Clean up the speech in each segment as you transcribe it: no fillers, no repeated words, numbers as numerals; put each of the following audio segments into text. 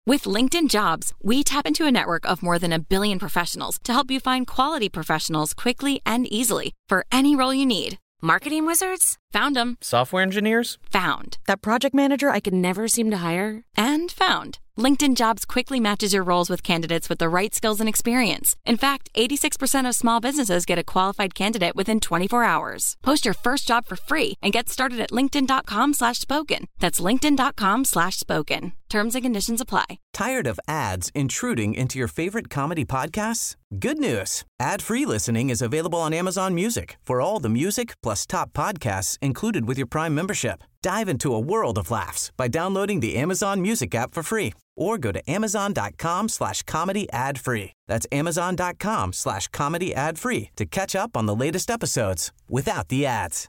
With LinkedIn Jobs, we tap into a network of more than 1 billion professionals to help you find quality professionals quickly and easily for any role you need. Marketing wizards? Found them. Software engineers? Found. That project manager I could never seem to hire? And found. LinkedIn Jobs quickly matches your roles with candidates with the right skills and experience. In fact, 86% of small businesses get a qualified candidate within 24 hours. Post your first job for free and get started at linkedin.com/spoken. That's linkedin.com/spoken. Terms and conditions apply. Tired of ads intruding into your favorite comedy podcasts? Good news. Ad-free listening is available on Amazon Music for all the music plus top podcasts included with your Prime membership. Dive into a world of laughs by downloading the Amazon Music app for free or go to amazon.com/comedy ad-free. That's amazon.com/comedy ad-free to catch up on the latest episodes without the ads.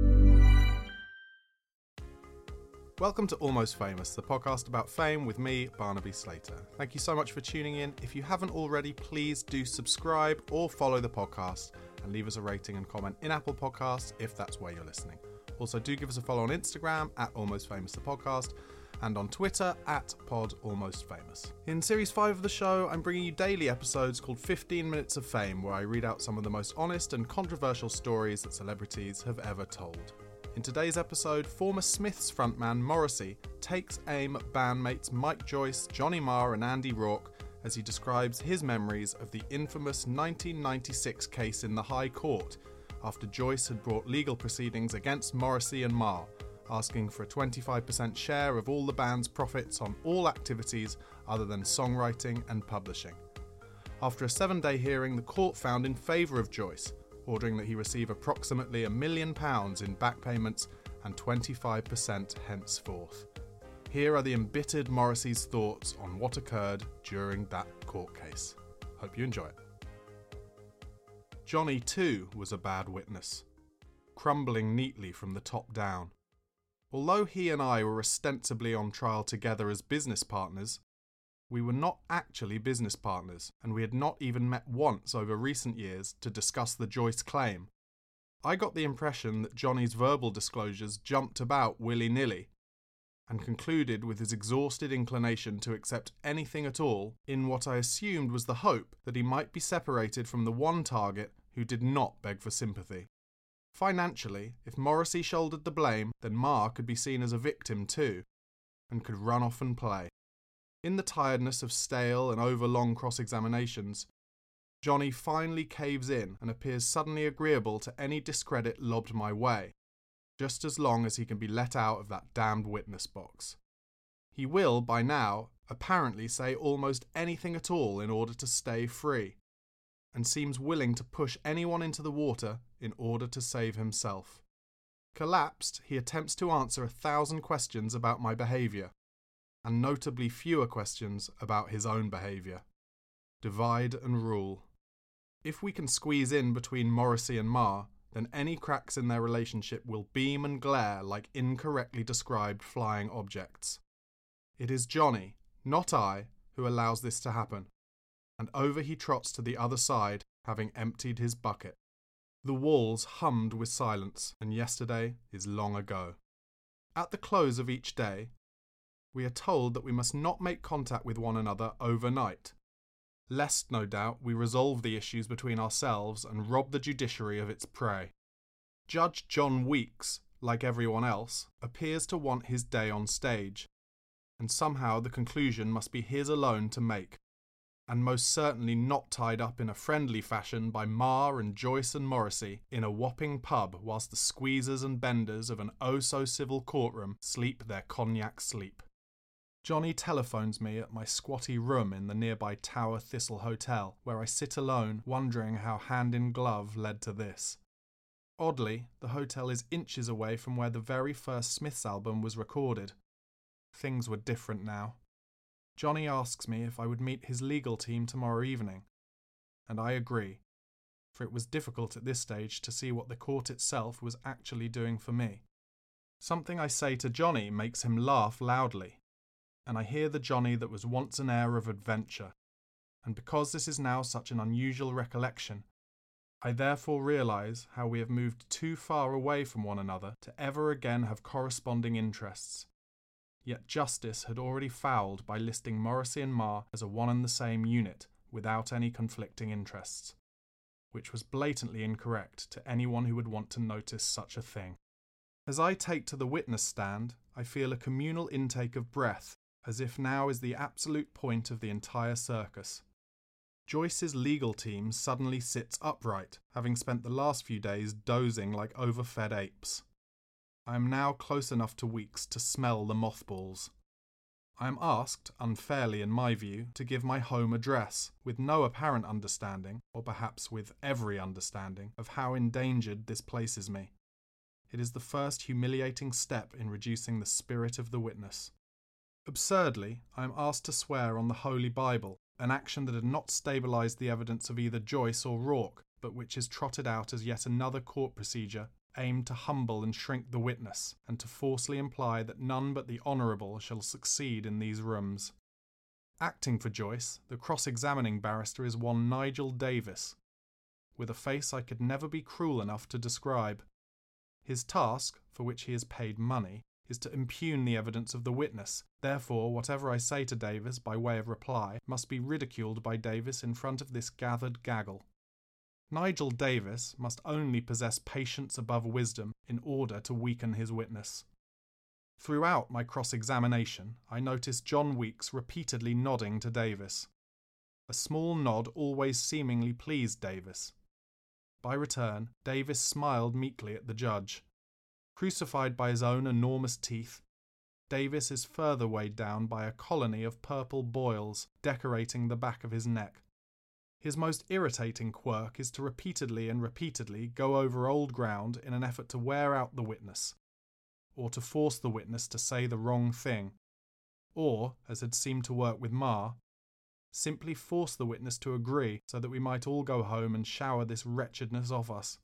Welcome to Almost Famous, the podcast about fame with me, Barnaby Slater. Thank you so much for tuning in. If you haven't already, please do subscribe or follow the podcast and leave us a rating and comment in Apple Podcasts if that's where you're listening. Also, do give us a follow on Instagram at Almost Famous the podcast and on Twitter at PodAlmostFamous. In Series 5 of the show, I'm bringing you daily episodes called 15 Minutes of Fame, where I read out some of the most honest and controversial stories that celebrities have ever told. In today's episode, former Smiths frontman Morrissey takes aim at bandmates Mike Joyce, Johnny Marr and Andy Rourke as he describes his memories of the infamous 1996 case in the High Court after Joyce had brought legal proceedings against Morrissey and Marr, asking for a 25% share of all the band's profits on all activities other than songwriting and publishing. After a 7-day hearing, the court found in favour of Joyce, ordering that he receive approximately £1 million in back payments and 25% henceforth. Here are the embittered Morrissey's thoughts on what occurred during that court case. Hope you enjoy it. Johnny, too, was a bad witness, crumbling neatly from the top down. Although he and I were ostensibly on trial together as business partners, we were not actually business partners, and we had not even met once over recent years to discuss the Joyce claim. I got the impression that Johnny's verbal disclosures jumped about willy-nilly, and concluded with his exhausted inclination to accept anything at all in what I assumed was the hope that he might be separated from the one target who did not beg for sympathy. Financially, if Morrissey shouldered the blame, then Marr could be seen as a victim too, and could run off and play. In the tiredness of stale and overlong cross-examinations, Johnny finally caves in and appears suddenly agreeable to any discredit lobbed my way, just as long as he can be let out of that damned witness box. He will, by now, apparently say almost anything at all in order to stay free, and seems willing to push anyone into the water in order to save himself. Collapsed, he attempts to answer 1,000 questions about my behaviour, and notably fewer questions about his own behaviour. Divide and rule. If we can squeeze in between Morrissey and Marr, then any cracks in their relationship will beam and glare like incorrectly described flying objects. It is Johnny, not I, who allows this to happen, and over he trots to the other side, having emptied his bucket. The walls hummed with silence, and yesterday is long ago. At the close of each day, we are told that we must not make contact with one another overnight, lest, no doubt, we resolve the issues between ourselves and rob the judiciary of its prey. Judge John Weeks, like everyone else, appears to want his day on stage, and somehow the conclusion must be his alone to make, and most certainly not tied up in a friendly fashion by Marr and Joyce and Morrissey in a whopping pub whilst the squeezers and benders of an oh-so-civil courtroom sleep their cognac sleep. Johnny telephones me at my squatty room in the nearby Tower Thistle Hotel, where I sit alone, wondering how Hand in Glove led to this. Oddly, the hotel is inches away from where the very first Smiths album was recorded. Things were different now. Johnny asks me if I would meet his legal team tomorrow evening, and I agree, for it was difficult at this stage to see what the court itself was actually doing for me. Something I say to Johnny makes him laugh loudly, and I hear the Johnny that was once an air of adventure, and because this is now such an unusual recollection, I therefore realise how we have moved too far away from one another to ever again have corresponding interests. Yet justice had already fouled by listing Morrissey and Marr as a one and the same unit without any conflicting interests, which was blatantly incorrect to anyone who would want to notice such a thing. As I take to the witness stand, I feel a communal intake of breath, as if now is the absolute point of the entire circus. Joyce's legal team suddenly sits upright, having spent the last few days dozing like overfed apes. I am now close enough to Weeks to smell the mothballs. I am asked, unfairly in my view, to give my home address, with no apparent understanding, or perhaps with every understanding, of how endangered this places me. It is the first humiliating step in reducing the spirit of the witness. Absurdly, I am asked to swear on the Holy Bible, an action that had not stabilised the evidence of either Joyce or Rourke, but which is trotted out as yet another court procedure aimed to humble and shrink the witness, and to falsely imply that none but the honourable shall succeed in these rooms. Acting for Joyce, the cross-examining barrister is one Nigel Davis, with a face I could never be cruel enough to describe. His task, for which he is paid money, is to impugn the evidence of the witness. Therefore, whatever I say to Davis by way of reply must be ridiculed by Davis in front of this gathered gaggle. Nigel Davis must only possess patience above wisdom in order to weaken his witness. Throughout my cross-examination, I noticed John Weeks repeatedly nodding to Davis. A small nod always seemingly pleased Davis. By return, Davis smiled meekly at the judge. Crucified by his own enormous teeth, Davis is further weighed down by a colony of purple boils decorating the back of his neck. His most irritating quirk is to repeatedly go over old ground in an effort to wear out the witness, or to force the witness to say the wrong thing, or, as had seemed to work with Marr, simply force the witness to agree so that we might all go home and shower this wretchedness off us.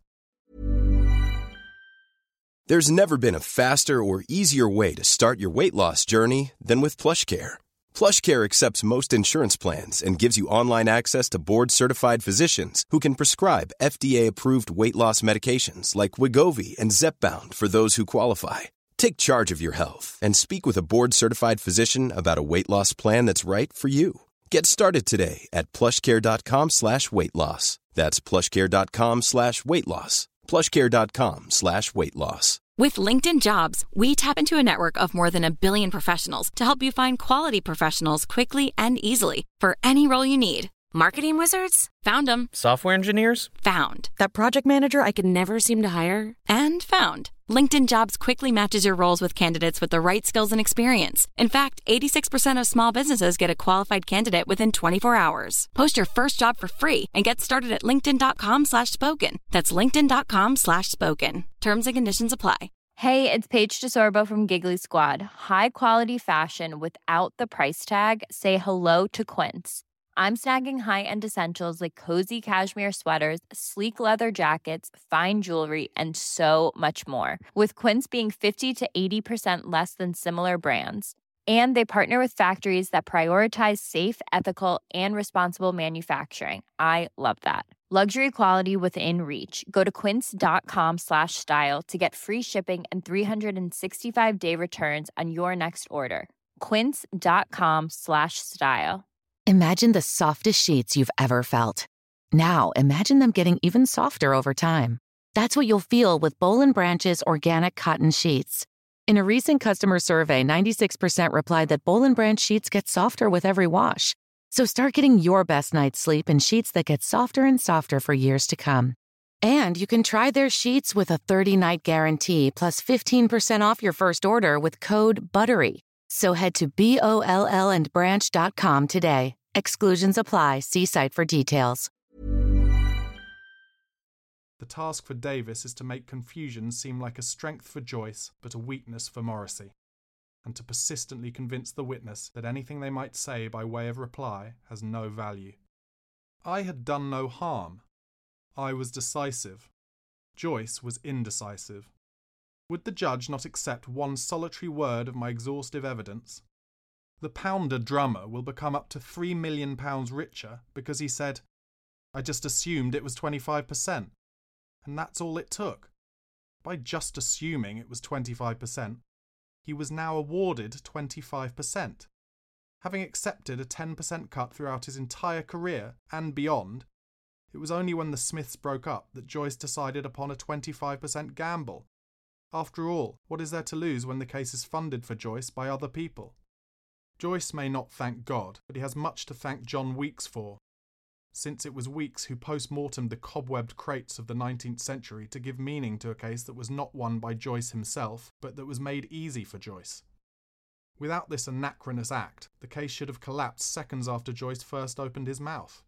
There's never been a faster or easier way to start your weight loss journey than with PlushCare. PlushCare accepts most insurance plans and gives you online access to board-certified physicians who can prescribe FDA-approved weight loss medications like Wegovy and Zepbound for those who qualify. Take charge of your health and speak with a board-certified physician about a weight loss plan that's right for you. Get started today at plushcare.com/weight loss. That's plushcare.com/weight loss. plushcare.com/weight loss. With LinkedIn Jobs, we tap into a network of more than 1 billion professionals to help you find quality professionals quickly and easily for any role you need. Marketing wizards? Found them. Software engineers? Found. That project manager I could never seem to hire? And found. LinkedIn Jobs quickly matches your roles with candidates with the right skills and experience. In fact, 86% of small businesses get a qualified candidate within 24 hours. Post your first job for free and get started at linkedin.com/spoken. That's linkedin.com/spoken. Terms and conditions apply. Hey, it's Paige DeSorbo from Giggly Squad. High quality fashion without the price tag. Say hello to Quince. I'm snagging high-end essentials like cozy cashmere sweaters, sleek leather jackets, fine jewelry, and so much more. With Quince being 50 to 80% less than similar brands. And they partner with factories that prioritize safe, ethical, and responsible manufacturing. I love that. Luxury quality within reach. Go to quince.com/style to get free shipping and 365-day returns on your next order. Quince.com/style. Imagine the softest sheets you've ever felt. Now, imagine them getting even softer over time. That's what you'll feel with Boll & Branch's organic cotton sheets. In a recent customer survey, 96% replied that Boll & Branch sheets get softer with every wash. So start getting your best night's sleep in sheets that get softer and softer for years to come. And you can try their sheets with a 30-night guarantee plus 15% off your first order with code BUTTERY. So head to BOLLandbranch.com today. Exclusions apply. See site for details. The task for Davis is to make confusion seem like a strength for Joyce, but a weakness for Morrissey, and to persistently convince the witness that anything they might say by way of reply has no value. I had done no harm. I was decisive. Joyce was indecisive. Would the judge not accept one solitary word of my exhaustive evidence? The pounder drummer will become up to £3 million richer because he said, "I just assumed it was 25%. And that's all it took. By just assuming it was 25%, he was now awarded 25%. Having accepted a 10% cut throughout his entire career and beyond, it was only when the Smiths broke up that Joyce decided upon a 25% gamble. After all, what is there to lose when the case is funded for Joyce by other people? Joyce may not thank God, but he has much to thank John Weeks for, since it was Weeks who post-mortemed the cobwebbed crates of the 19th century to give meaning to a case that was not won by Joyce himself, but that was made easy for Joyce. Without this anachronous act, the case should have collapsed seconds after Joyce first opened his mouth.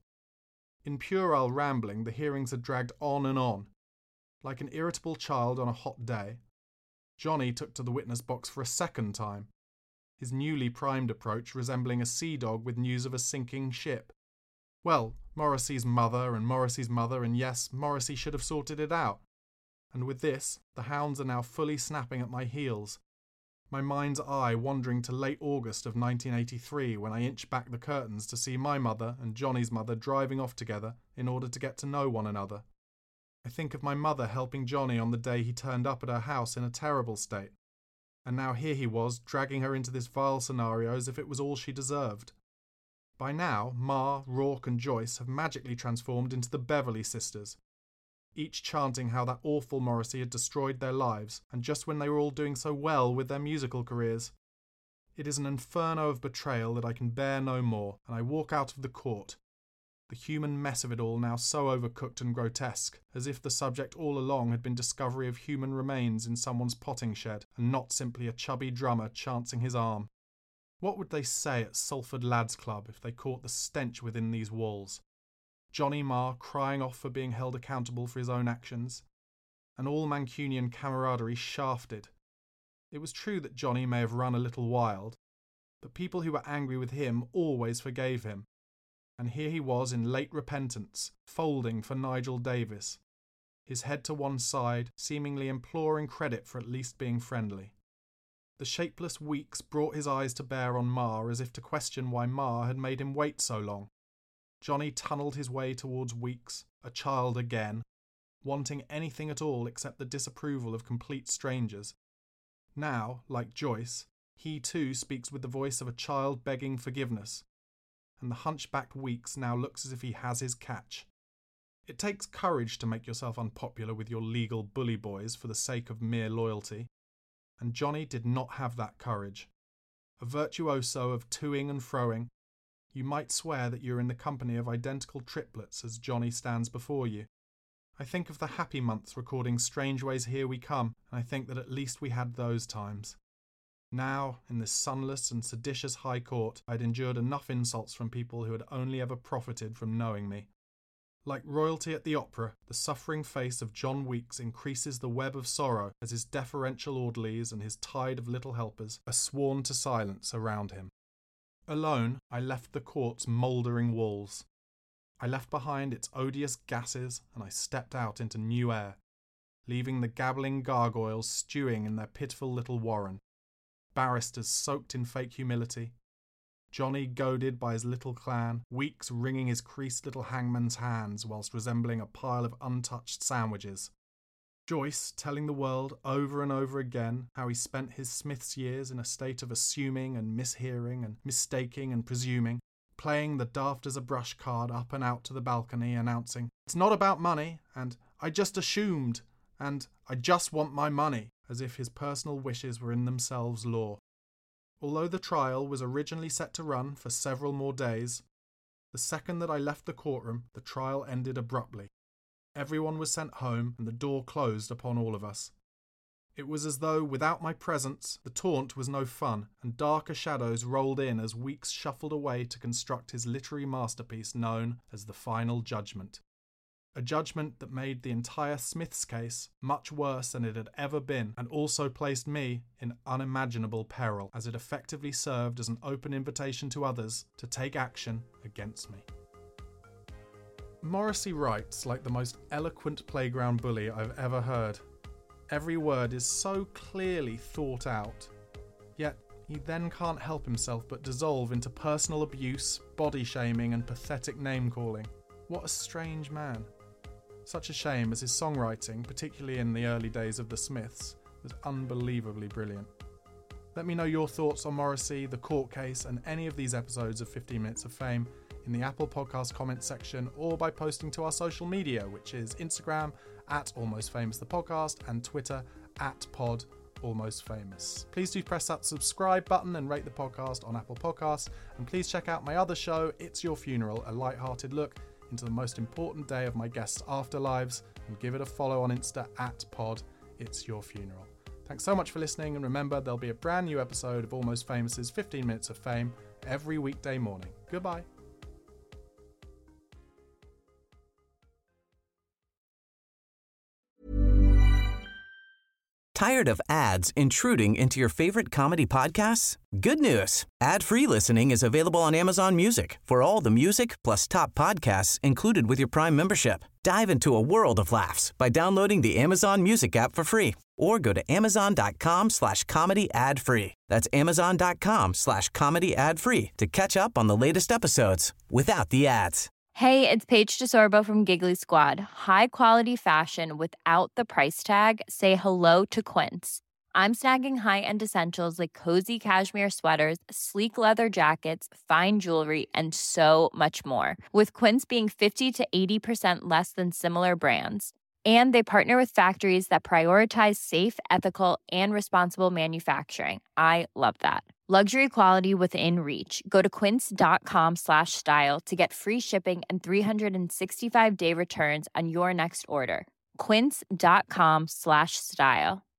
In puerile rambling, the hearings had dragged on and on. Like an irritable child on a hot day, Johnny took to the witness box for a second time, his newly primed approach resembling a sea dog with news of a sinking ship. Well, Morrissey's mother and yes, Morrissey should have sorted it out. And with this, the hounds are now fully snapping at my heels, my mind's eye wandering to late August of 1983 when I inch back the curtains to see my mother and Johnny's mother driving off together in order to get to know one another. I think of my mother helping Johnny on the day he turned up at her house in a terrible state, and now here he was dragging her into this vile scenario as if it was all she deserved. By now, Ma, Rourke and Joyce have magically transformed into the Beverly Sisters, each chanting how that awful Morrissey had destroyed their lives, and just when they were all doing so well with their musical careers. It is an inferno of betrayal that I can bear no more, and I walk out of the court, the human mess of it all now so overcooked and grotesque, as if the subject all along had been discovery of human remains in someone's potting shed, and not simply a chubby drummer chancing his arm. What would they say at Salford Lads Club if they caught the stench within these walls? Johnny Marr crying off for being held accountable for his own actions, and all Mancunian camaraderie shafted. It was true that Johnny may have run a little wild, but people who were angry with him always forgave him, and here he was in late repentance, folding for Nigel Davis, his head to one side, seemingly imploring credit for at least being friendly. The shapeless Weeks brought his eyes to bear on Marr as if to question why Marr had made him wait so long. Johnny tunnelled his way towards Weeks, a child again, wanting anything at all except the disapproval of complete strangers. Now, like Joyce, he too speaks with the voice of a child begging forgiveness, and the hunchbacked Weeks now looks as if he has his catch. It takes courage to make yourself unpopular with your legal bully boys for the sake of mere loyalty, and Johnny did not have that courage. A virtuoso of toing and froing, you might swear that you're in the company of identical triplets as Johnny stands before you. I think of the happy months recording Strange Ways Here We Come, and I think that at least we had those times. Now, in this sunless and seditious high court, I'd endured enough insults from people who had only ever profited from knowing me. Like royalty at the opera, the suffering face of John Weeks increases the web of sorrow as his deferential orderlies and his tide of little helpers are sworn to silence around him. Alone, I left the court's mouldering walls. I left behind its odious gases, and I stepped out into new air, leaving the gabbling gargoyles stewing in their pitiful little warren, barristers soaked in fake humility, Johnny goaded by his little clan, Weeks wringing his creased little hangman's hands whilst resembling a pile of untouched sandwiches, Joyce telling the world over and over again how he spent his Smith's years in a state of assuming and mishearing and mistaking and presuming, playing the daft as a brush card up and out to the balcony, announcing, "It's not about money," and "I just assumed," and "I just want my money," as if his personal wishes were in themselves law. Although the trial was originally set to run for several more days, the second that I left the courtroom, the trial ended abruptly. Everyone was sent home, and the door closed upon all of us. It was as though, without my presence, the taunt was no fun, and darker shadows rolled in as Weeks shuffled away to construct his literary masterpiece known as The Final Judgment. A judgment that made the entire Smiths case much worse than it had ever been, and also placed me in unimaginable peril, as it effectively served as an open invitation to others to take action against me. Morrissey writes like the most eloquent playground bully I've ever heard. Every word is so clearly thought out, yet he then can't help himself but dissolve into personal abuse, body shaming and pathetic name-calling. What a strange man. Such a shame as his songwriting, particularly in the early days of the Smiths, was unbelievably brilliant. Let me know your thoughts on Morrissey, the court case, and any of these episodes of 15 Minutes of Fame in the Apple Podcast comments section or by posting to our social media, which is Instagram @AlmostFamous the podcast and Twitter @PodAlmostFamous. Please do press that subscribe button and rate the podcast on Apple Podcasts. And please check out my other show, It's Your Funeral, a light-hearted look into the most important day of my guests' afterlives, and give it a follow on Insta @PodIt'sYourFuneral. Thanks so much for listening, and remember, there'll be a brand new episode of Almost Famous's 15 Minutes of Fame every weekday morning. Goodbye. Tired of ads intruding into your favorite comedy podcasts? Good news. Ad-free listening is available on Amazon Music for all the music plus top podcasts included with your Prime membership. Dive into a world of laughs by downloading the Amazon Music app for free or go to amazon.com/comedy ad-free. That's amazon.com/comedy ad-free to catch up on the latest episodes without the ads. Hey, it's Paige DeSorbo from Giggly Squad. High quality fashion without the price tag. Say hello to Quince. I'm snagging high-end essentials like cozy cashmere sweaters, sleek leather jackets, fine jewelry, and so much more. With Quince being 50 to 80% less than similar brands. And they partner with factories that prioritize safe, ethical, and responsible manufacturing. I love that. Luxury quality within reach. Go to quince.com/style to get free shipping and 365-day returns on your next order. Quince.com/style.